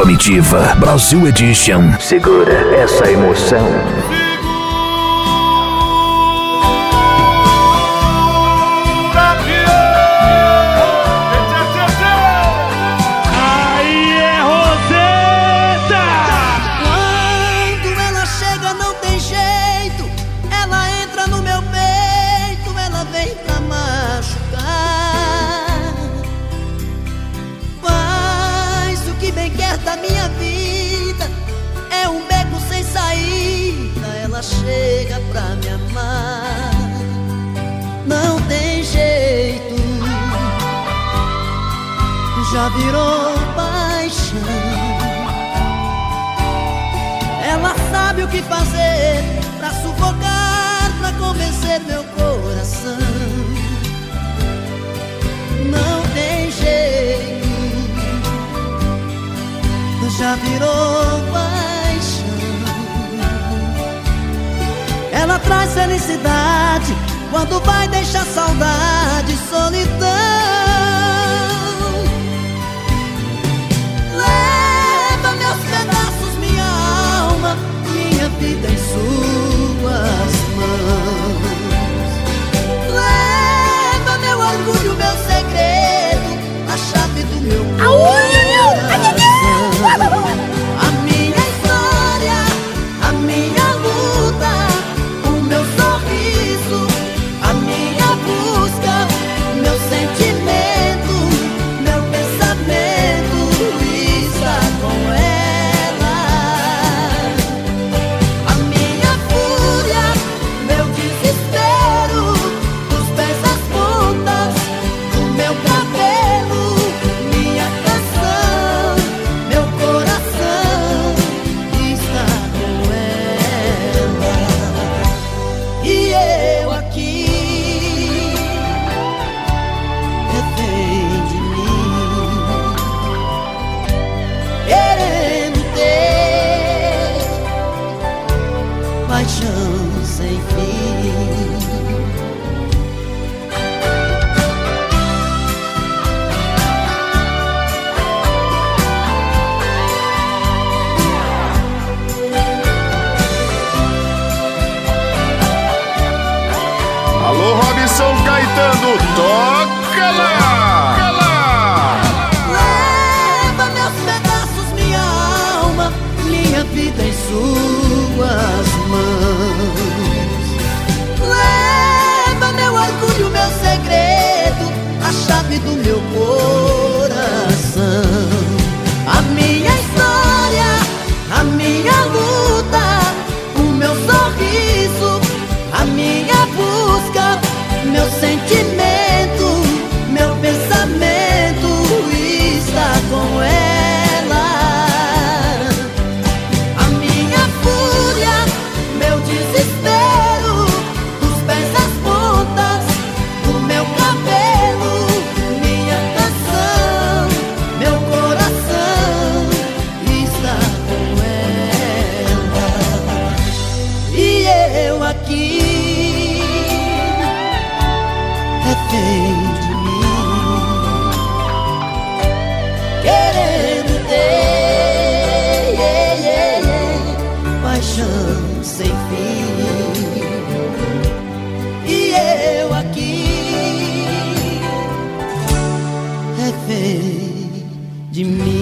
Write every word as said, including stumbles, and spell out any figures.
Comitiva Brasil Edition. Segura essa emoção. Da minha vida é um beco sem saída. Ela chega pra me amar, não tem jeito, já virou paixão. Ela sabe o que fazer pra sufocar, pra convencer meu coração. Não tem jeito, já virou paixão. Ela traz felicidade quando vai deixar saudade e solidão. Leva meus pedaços, minha alma, minha vida em suas mãos. Leva meu orgulho, meu segredo, a chave do meu coração. A minha história, a minha luta, o meu sorriso, a minha busca, meu sentimento, meu pensamento está com ela. A minha fúria, meu desespero, dos pés às pontas do meu cabelo, minha canção, meu coração está com ela. E eu aqui, refém de mim, querendo ter paixão sem fim. Alô, Robson Caetano, toca lá! Toca lá! Leva meus pedaços, minha alma, minha vida em suas mãos. Leva meu orgulho, meu segredo, a chave do meu coração. A minha história, a minha luta, o meu sorriso, a minha busca, meu sentimento, meu pensamento está com ela. A minha fúria, meu desespero, dos pés às pontas do meu cabelo, minha canção, meu coração está com ela. E eu aqui, refém de mim, querendo ter yeah, yeah, yeah, paixão sem fim. E eu aqui, refém de mim.